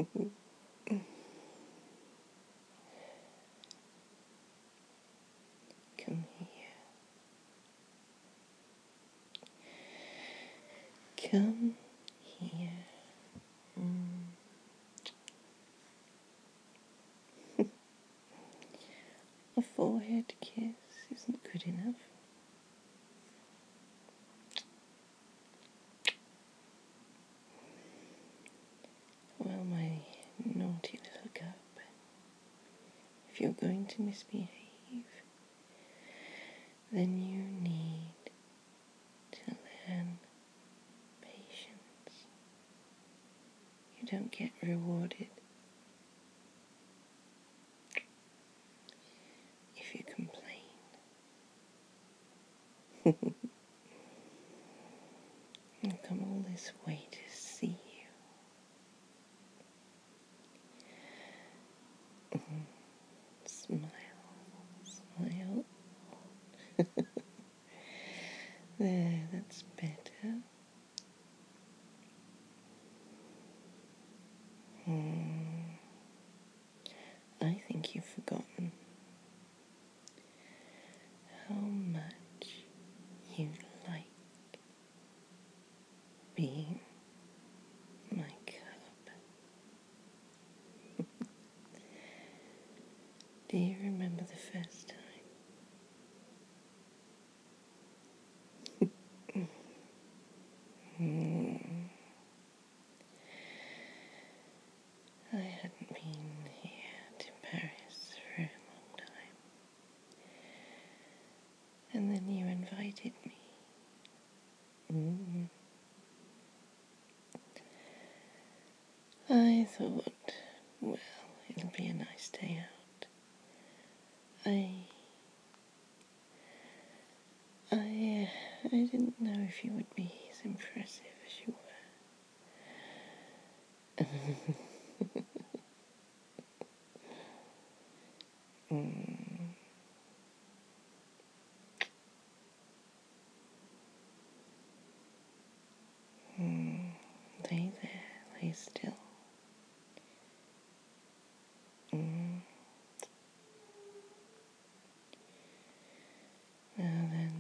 Come here. Come here. A forehead kiss isn't good enough. Well, my naughty little cub, if you're going to misbehave, then you need to learn patience. You don't get rewarded if you complain. I've come all this way to see you. Smile, smile. There, that's better. I think you've forgotten how much you like being my cub. Do you remember the first time? I hadn't been here to Paris for a long time. And then you invited me. I thought, well, it'll be a nice day out. I didn't know if you would be as impressive as you were. Lay there, lay still. Now then,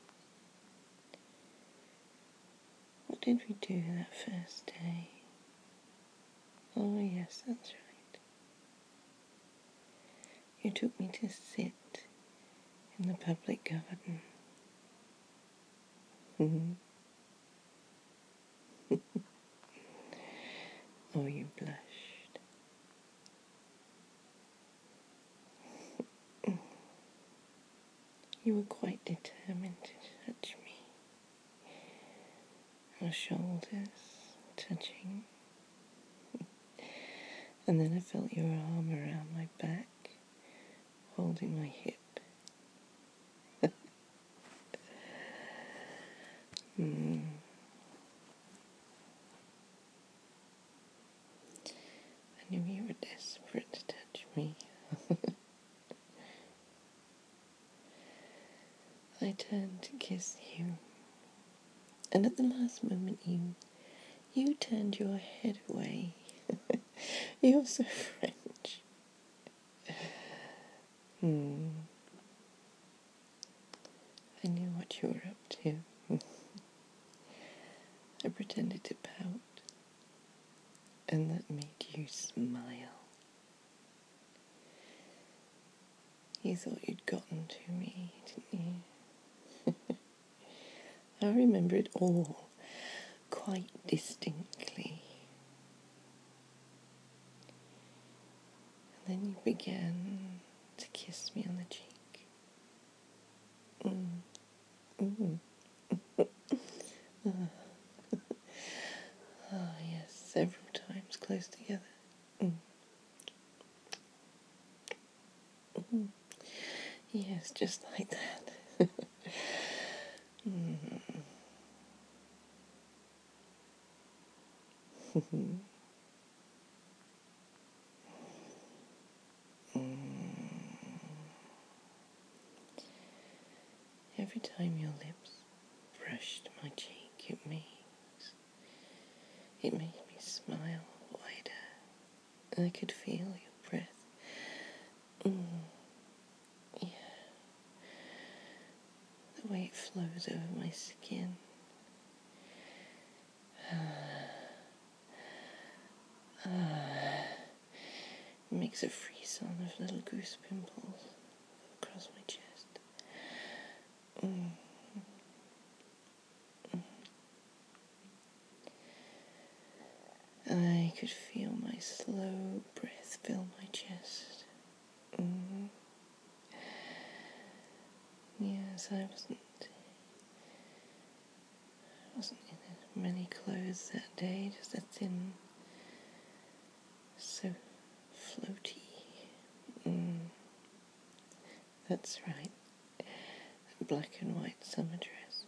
what did we do that first day? Oh yes, that's right. You took me to sit in the public garden. Oh, you blushed. You were quite determined to touch me. Our shoulders touching. And then I felt your arm around my back, holding my hip. I knew you were desperate to touch me. I turned to kiss you, and at the last moment you turned your head away. You're so French. I knew what you were up to. I pretended to pout, and that made you smile. You thought you'd gotten to me, didn't you? I remember it all quite distinctly. And then you began to kiss me on the cheek. Ah, yes, several times close together. Yes, just like that. Every time your lips brushed my cheek, it made me smile wider I could feel your breath. Yeah. The way it flows over my skin. It makes a frisson of little goose pimples across my chest. I could feel my slow breath fill my chest. Yes, I wasn't in many clothes that day, just a thin, so floaty. That's right, a black and white summer dress.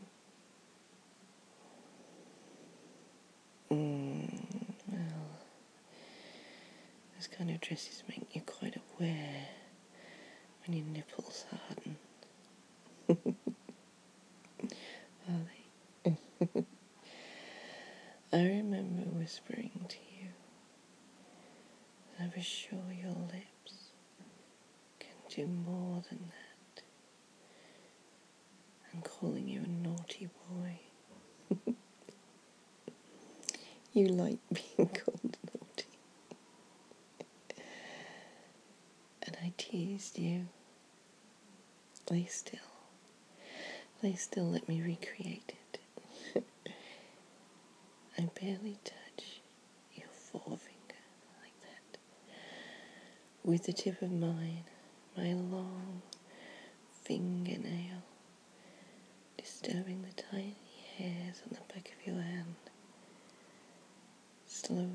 Well, those kind of dresses make you quite aware when your nipples harden. Are they? I remember whispering to you that I was sure your lips can do more than that, and calling you a naughty boy. You like being called naughty. And I teased you. Lay still. Lay still, let me recreate it. I barely touch your forefinger like that. With the tip of mine, my long fingernail, disturbing the tiny hairs on the back of your hand. Slowly.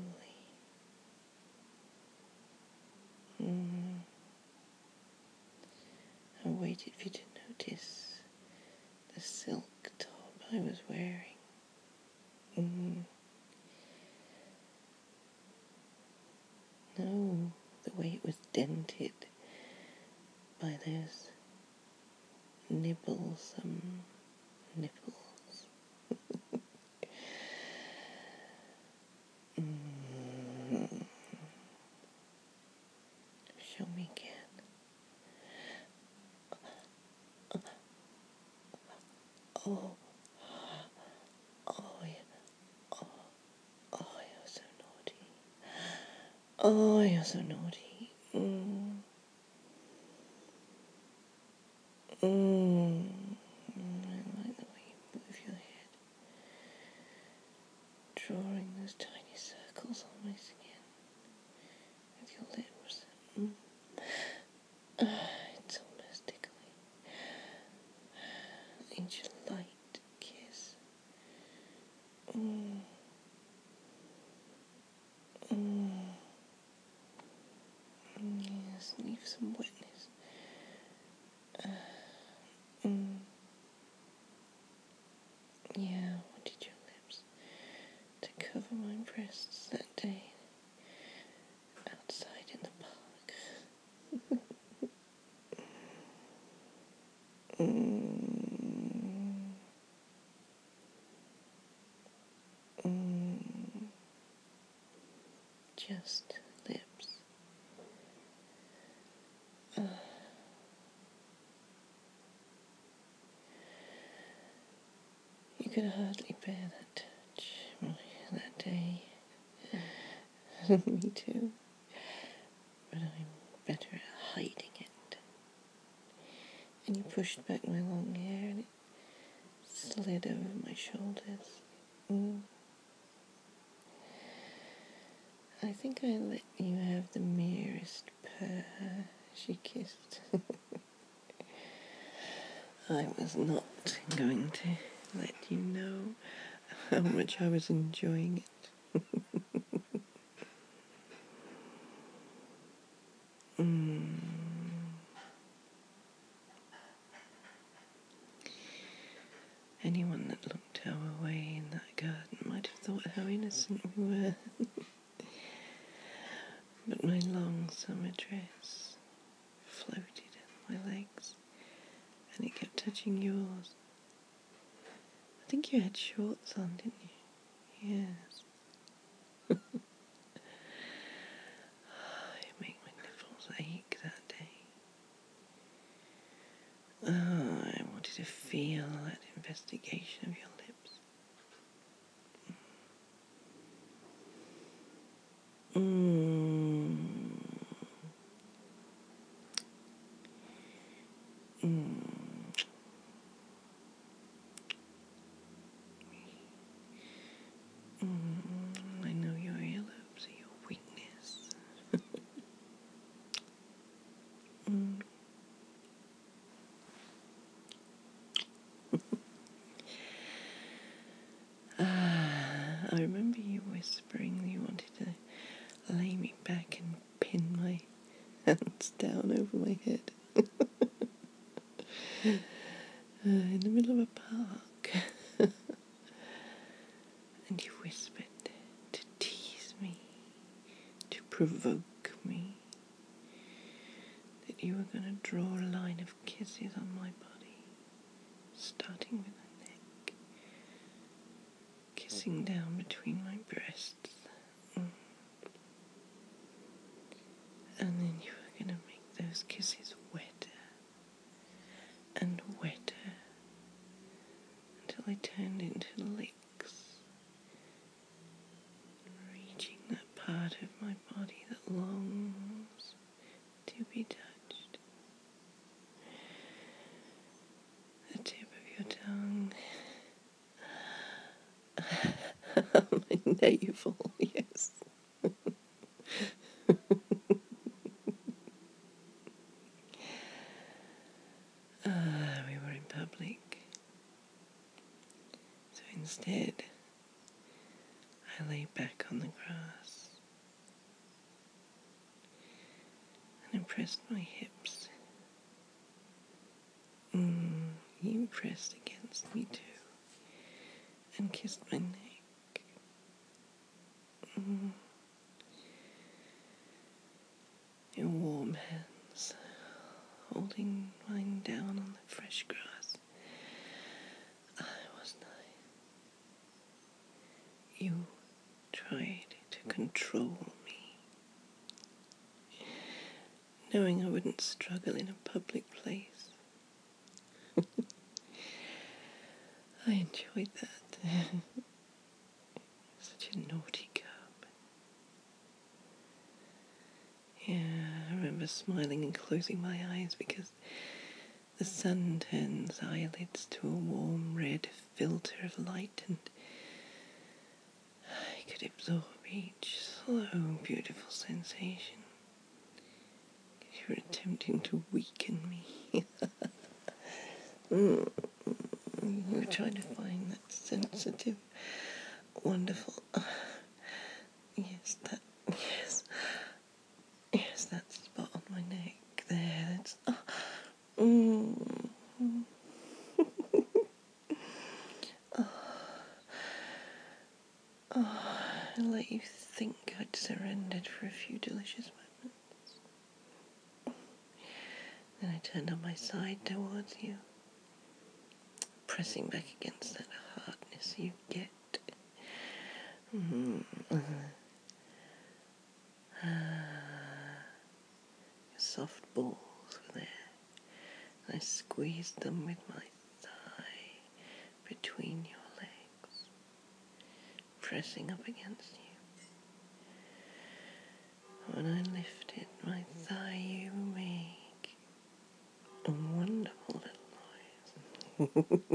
I waited for you to notice the silk top I was wearing. No, the way it was dented by those nibblesome nipples. Show me again. Oh, oh, yeah. Oh, you're so naughty. Oh, you're so naughty. I like the way you move your head, drawing those tiny circles on my skin with your lips. It's almost tickly. Each light kiss. Yes, leave some wetness. Yeah, I wanted your lips to cover my breasts that day outside in the park. Just lips. You could hardly bear that touch that day. Me too. But I'm better at hiding it. And you pushed back my long hair and it slid over my shoulders. I think I let you have the merest purr she kissed. I was not going to let you know how much I was enjoying it. Anyone that looked our way in that garden might have thought how innocent we were. But my long summer dress floated in my legs and it kept touching yours. I think you had shorts on, didn't you? Yes. I wanted to feel that investigation of your lips. I know your earlobes are your weakness. I remember you whispering that you wanted to lay me back and pin my hands down over my head in the middle of a park. And you whispered to tease me, to provoke me, that you were going to draw a line of kisses on my body, starting with the neck, kissing down between my breasts. And then you were going to make those kisses wetter and wetter until they turned into licks, reaching that part of my body that longs to be touched. The tip of your tongue, my navel, yes. We were in public, so instead I lay back on the grass and pressed my hips. You pressed against me too and kissed my neck. Your warm hands holding mine down on the fresh grass. I was nice. You tried to control me, knowing I wouldn't struggle in a public place. I enjoyed that. Such a naughty cub. Yeah, I remember smiling and closing my eyes because the sun turns eyelids to a warm red filter of light, and I could absorb each slow, beautiful sensation. You were attempting to weaken me. You were trying to find that sensitive, wonderful... yes, that spot on my neck there. That's... I let you think I'd surrendered for a few delicious moments. Then I turned on my side towards you, pressing back against that hardness you get. Your soft balls were there. I squeezed them with my thigh between your legs, pressing up against you. When I lifted my thigh, you make a wonderful little noise.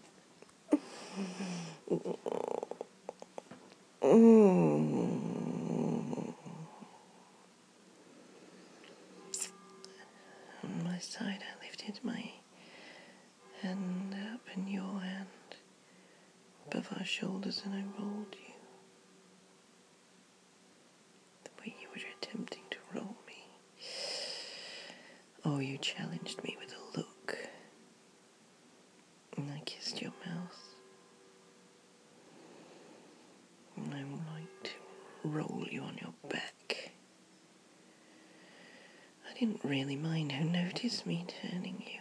On my side, I lifted my hand up and your hand above our shoulders, and I rolled you the way you were attempting to roll me. Oh, you challenged me with a look, and I kissed your mouth. And I would like to roll you on your back. I didn't really mind who noticed me turning you.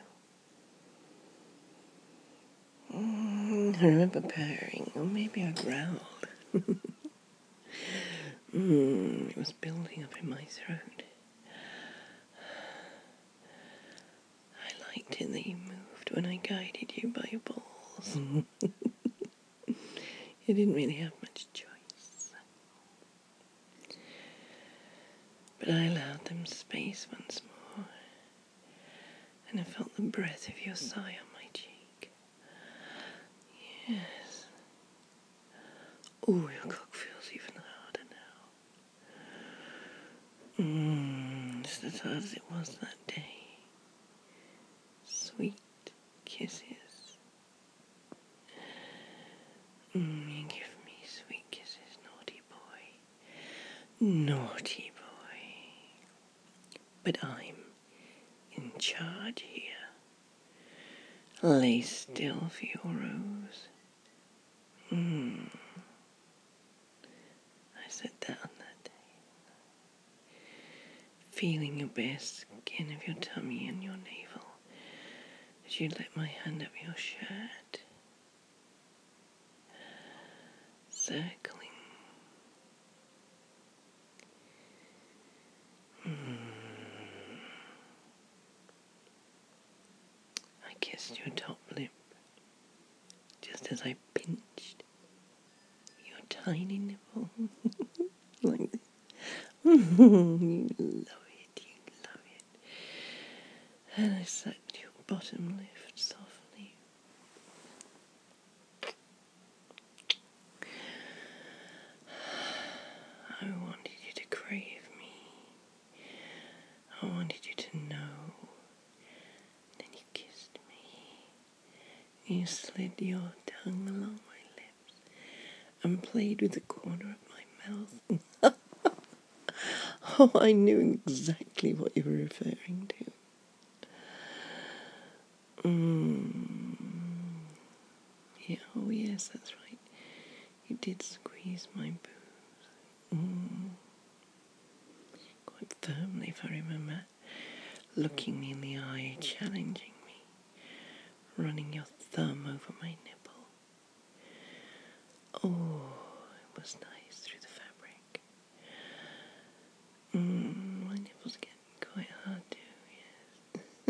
I remember purring, or maybe I growled. It was building up in my throat. I like till they moved when I guided you by your balls. You didn't really have much choice. But I allowed them space once more, and I felt the breath of your sigh on my cheek. Yes. Oh, your cock feels even harder now. Just as hard as it was that day. Sweet kisses. You give me sweet kisses, naughty boy. Naughty boy. But I'm in charge here. Lay still for your rose. I sat down that day, feeling your bare skin of your tummy and your navel as you let my hand up your shirt, circling. I kissed your top lip just as I pinched your tiny nipple like this. You love it, you love it. And I sucked your bottom lift softly. I wanted you to crave me. I wanted you to know. Then you kissed me. You slid your tongue along my lips and played with the corner of my mouth. Oh, I knew exactly what you were referring to. Yeah, oh yes, that's right. You did squeeze my boobs. Quite firmly, if I remember. Looking me in the eye, challenging me. Running your thumb over my nipple. Oh, it was nice through the fabric. My nipples get quite hard too, yes.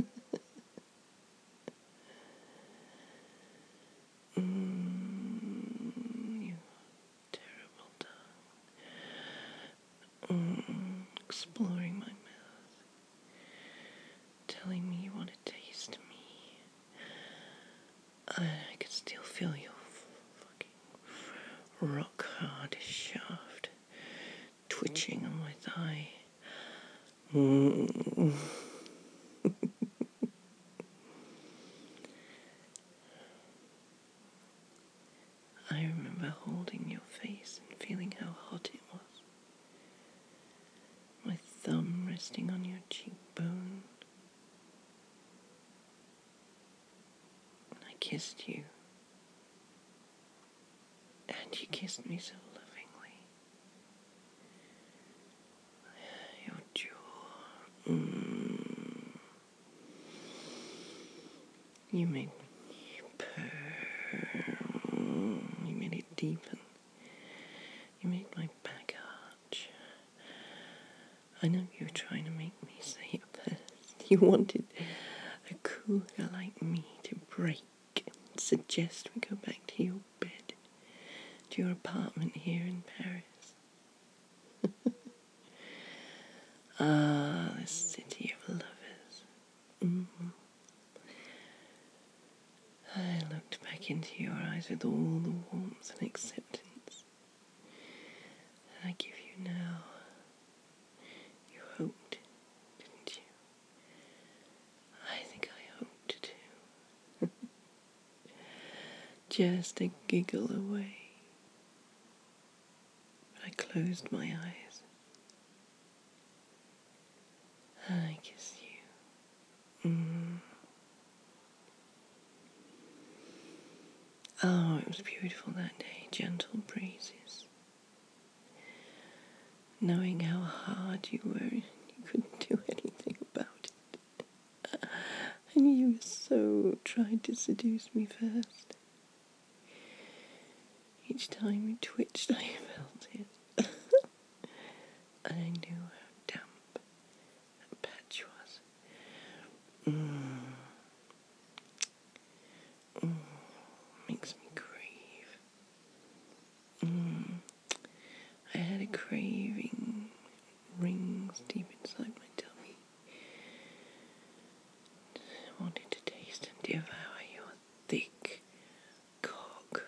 You terrible tongue. Exploring my mouth. Telling me you want to taste me. I could still feel your fucking rock hard shaft twitching on my thigh. I remember holding your face and feeling how hot it was. My thumb resting on your cheekbone. And I kissed you. And you kissed me so lovingly. Your jaw. You made me purr. You made it deepen. You made my back arch. I know you were trying to make me say it first. You wanted a cougar like me to break and suggest we go back to your bed, to your apartment here in Paris. Ah, the city of lovers. I looked back into your eyes with all the warmth and acceptance that I give you now. You hoped, didn't you? I think I hoped too. Just a giggle away. But I closed my eyes. I kissed you. Oh, it was beautiful that day. Gentle breezes. Knowing how hard you were, you couldn't do anything about it. And you so tried to seduce me first. Each time you twitched, I felt it. And I knew how damp that patch was. craving rings deep inside my tummy, wanting to taste and devour your thick cock.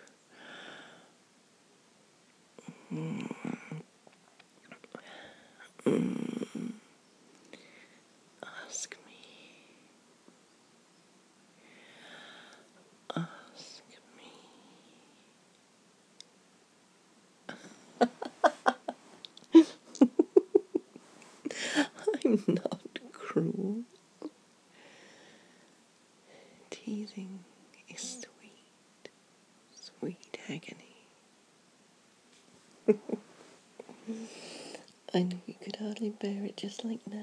Ask me. Ask me. I'm not cruel. Teasing is sweet, sweet agony. I knew you could hardly bear it just like now.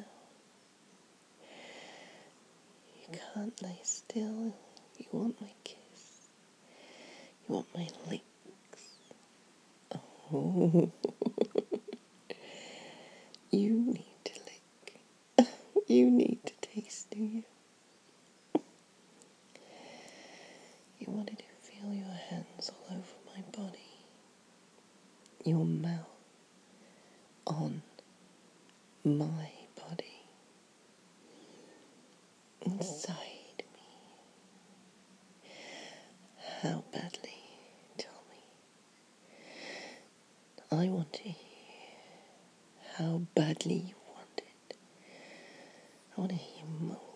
You can't lie still. You want my kiss. You want my licks. Oh, you need to lick. You need to taste, do you? You wanted to feel your hands all over my body. Your mouth on my body. Inside me. How badly? Tell me. I want to hear how badly you want it. I want to hear you moan.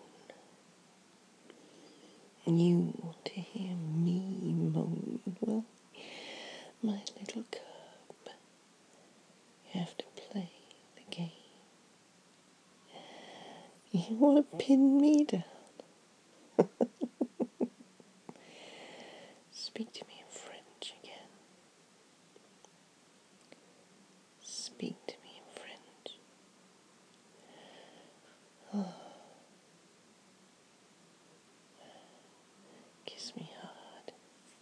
You want to hear me moan. Well, my little cub, you have to play the game. You want to pin me down. Speak to me in French again. Speak to me in French. Oh. Kiss me hard.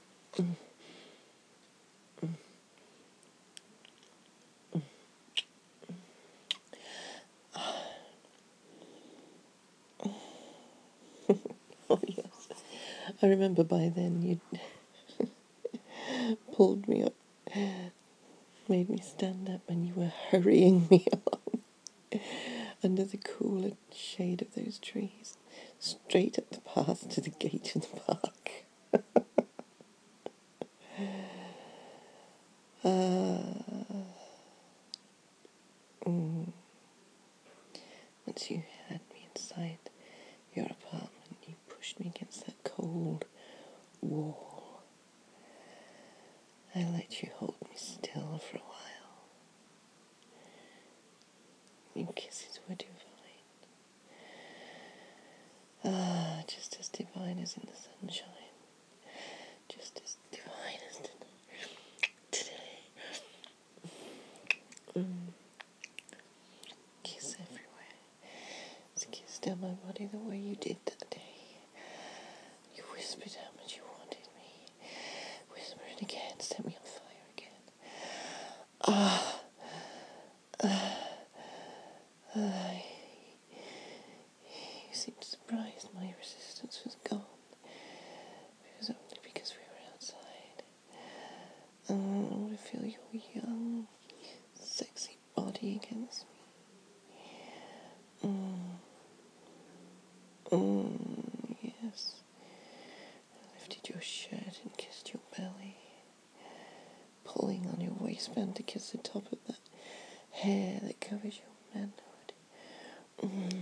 Oh yes. I remember by then you'd pulled me up, made me stand up, and you were hurrying me along under the cooler shade of those trees, straight up the path to the gate of the park. Once you had me inside your apartment, you pushed me against that cold wall. I let you hold me still for a while. Your kisses were divine. Ah, just as divine as in the sunshine. Just as divine as today. Kiss everywhere. It's a kiss down my body the way you did that day. You whispered how much you wanted me. Whisper it again, set me on fire again. You seemed surprised my resistance was gone. Only because we were outside. I want to feel your young, sexy body against me. Yes. I lifted your shirt and kissed your belly, pulling on your waistband to kiss the top of that hair that covers your manhood.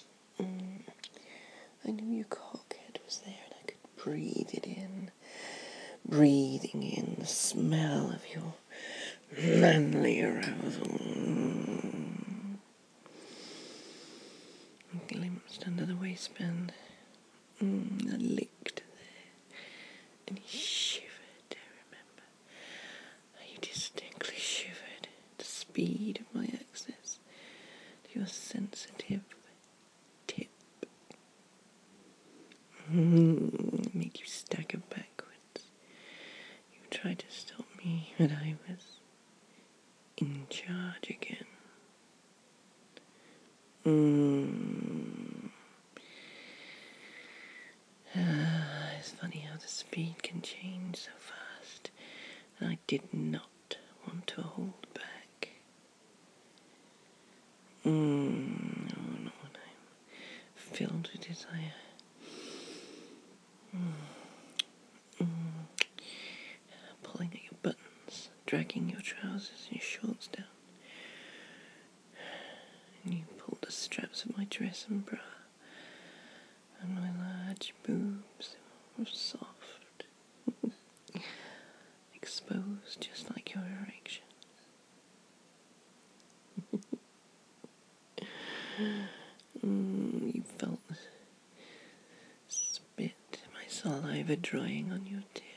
I knew your cockhead was there and I could breathe it in, breathing in the smell of your manly arousal. I glimpsed under the waistband. I licked there, and he shivered. I remember how you distinctly shivered at the speed of my access to your sensitive tip. It made you stagger backwards. You tried to stop me, but I was in charge again. It's funny how the speed can change so fast, and I did not want to hold back. When I'm filled with desire. Pulling at your buttons, dragging your trousers and your shorts down. And you pull the straps of my dress and bra. And my large boobs were soft. Exposed just like your erection. You felt the spit, my saliva drying on your tip.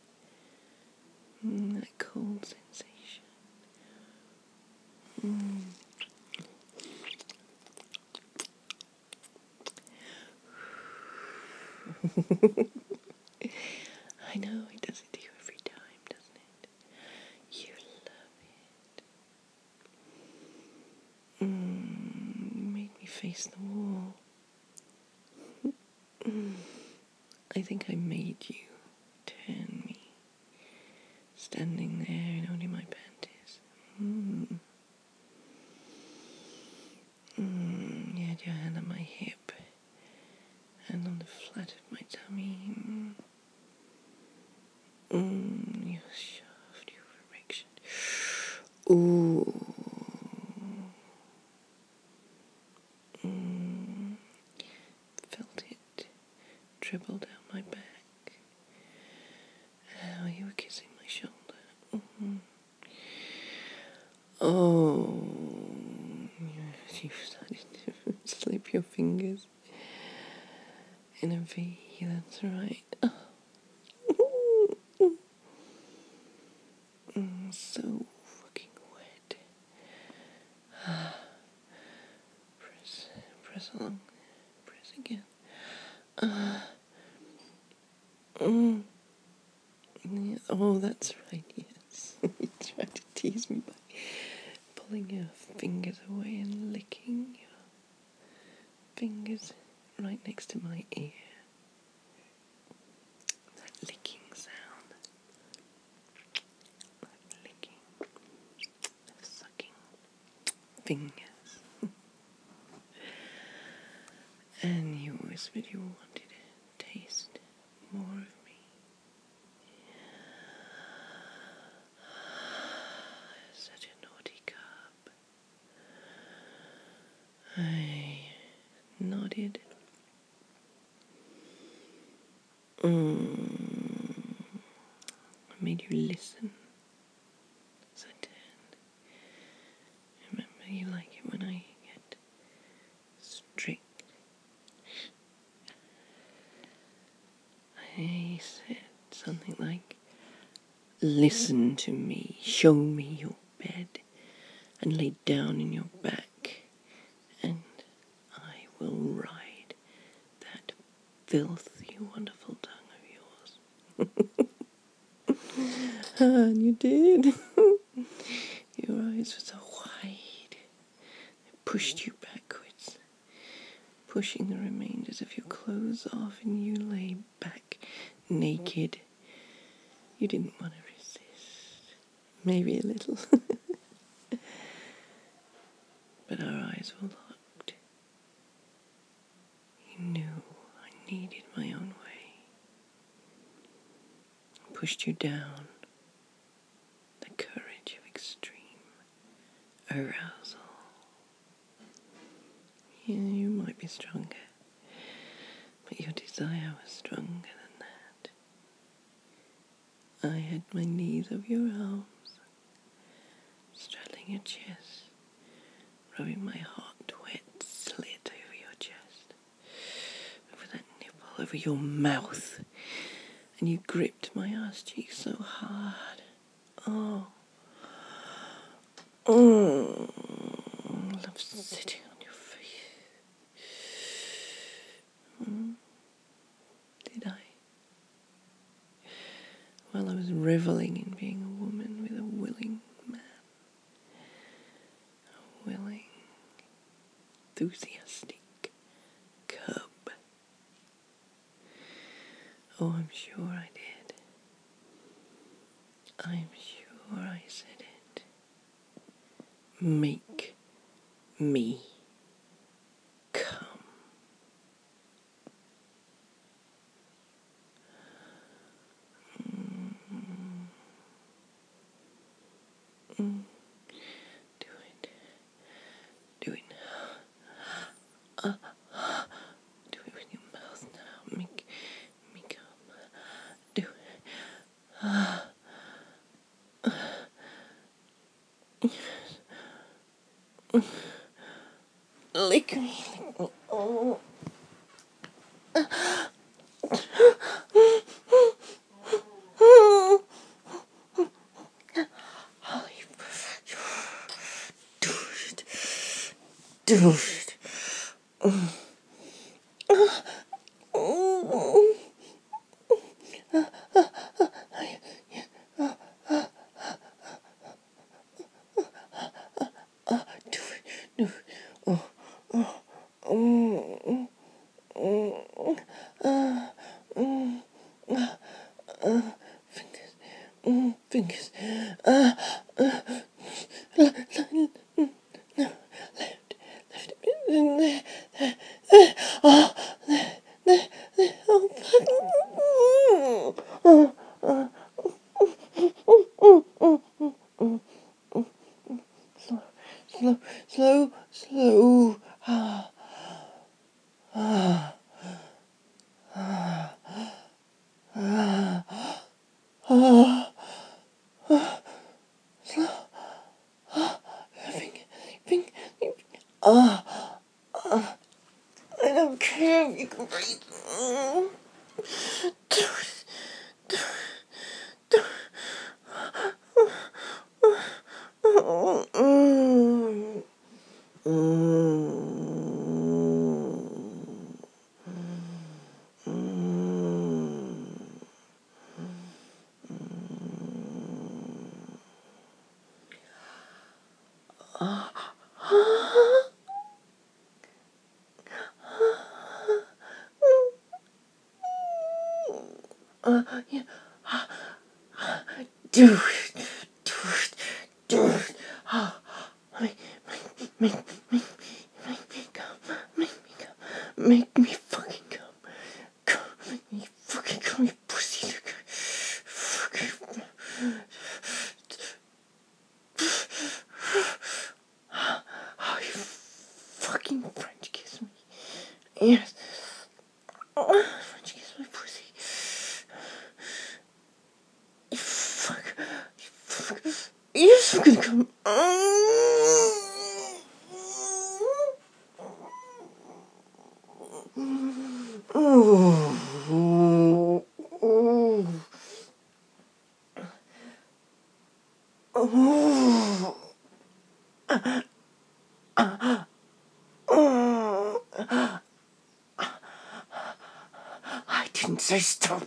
That cold sensation. I know it does it to you every time, doesn't it? You love it. You made me face the wall. I think I made you turn me, standing there in only my panties. You had your hand on my hip and on the flat of my tummy. Your shaft, your erection. Ooh. Felt it dribble down my back. Oh, you were kissing my shoulder. Oh, you started to slip your fingers in a V, that's right. So fucking wet. Press along, press again. Yeah, oh, that's right, yes. You tried to tease me by pulling your fingers away and licking your fingers right next to my ear. That licking sound. That licking. That sucking fingers. And you whispered you wanted to taste more of me. Such a naughty cub. I nodded. I made you listen as I turned. Remember, you like it when I get strict. I said something like, listen to me, show me your bed, and lay down in your back, and I will ride that filthy, wonderful tongue of yours. And you did. Your eyes were so wide, they pushed you backwards, pushing the remainders of your clothes off, and you lay back naked. You didn't want to resist. Maybe a little. But our eyes were locked. You knew I needed my own way. I pushed you down. The courage of extreme arousal. Yeah, you might be stronger, but your desire was stronger than that. I had my knees over your arms, straddling your chest, rubbing my hot, wet slit over your chest, over that nipple, over your mouth, and you gripped my ass cheek so hard. Oh. I love sitting on your face. Did I? Well, I was reveling in being a woman with a willing man. A willing, enthusiastic cub. Oh, I'm sure I did. I'm sure I said it. Make me come. Do it. Do it now. Do it with your mouth now. Make me come. Do it. Lick me. Lick me. Oh. Do it. Do it. Fingers. Slow. Finger. I don't care if you can breathe. Yeah. Do it. Do it. Make me come. Make me come. Make me fucking come. Come. Make me fucking come, you pussy. Fucking. Oh, you fucking French kiss me. Yes. French kiss my pussy. You fuck. You fuck. You're fucking come. I didn't say stop.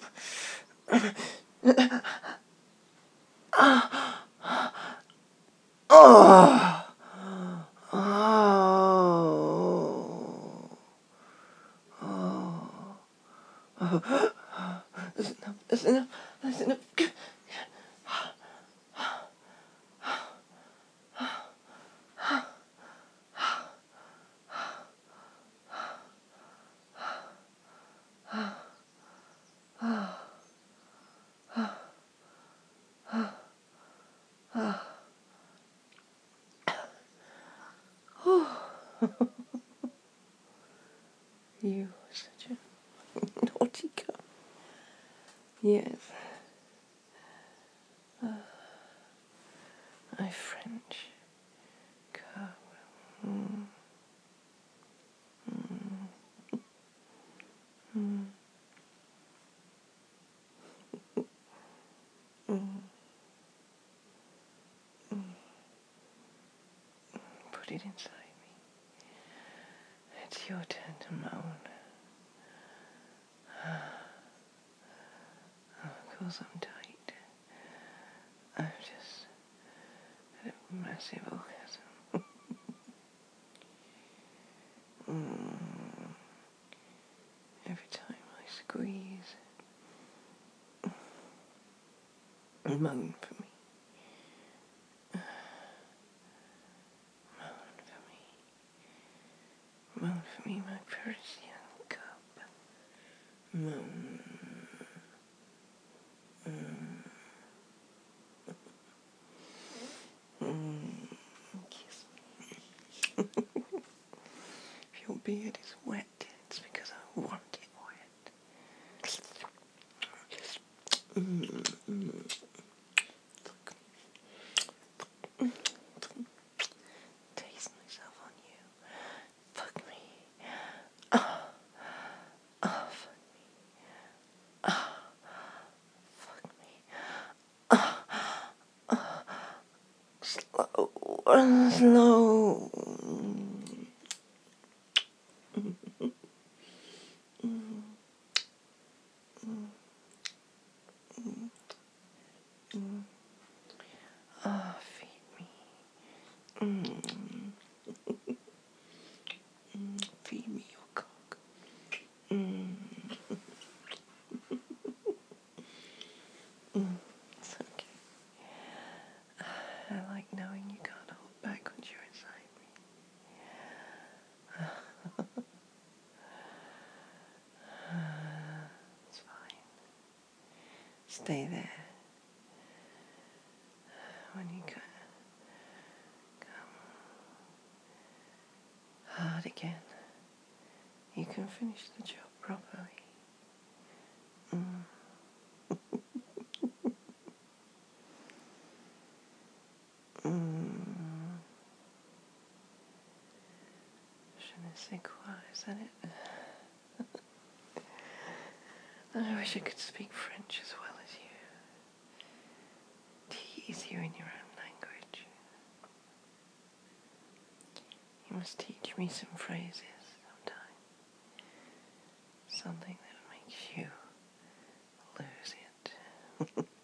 Oh. That's enough. That's enough. You are such a naughty girl. Yes. My French girl. Put it inside me. It's your turn to moan. Of course I'm tight. I've just had a massive orgasm. Every time I squeeze, moan for me. Moan for me. Persian cup. Mm. Kiss me. If your beard is wet, it's because I want it wet. Taste myself on you. Fuck me. Fuck me. Slow. Feed me. Feed me your cock. It's okay. I like knowing you can't hold back once you're inside me. It's fine. Stay there. When you come hard again, you can finish the job properly. Je ne sais quoi, is that it? I wish I could speak French as well as you. Tease you in your own language. You must teach me some phrases sometime. Something that makes you lose it.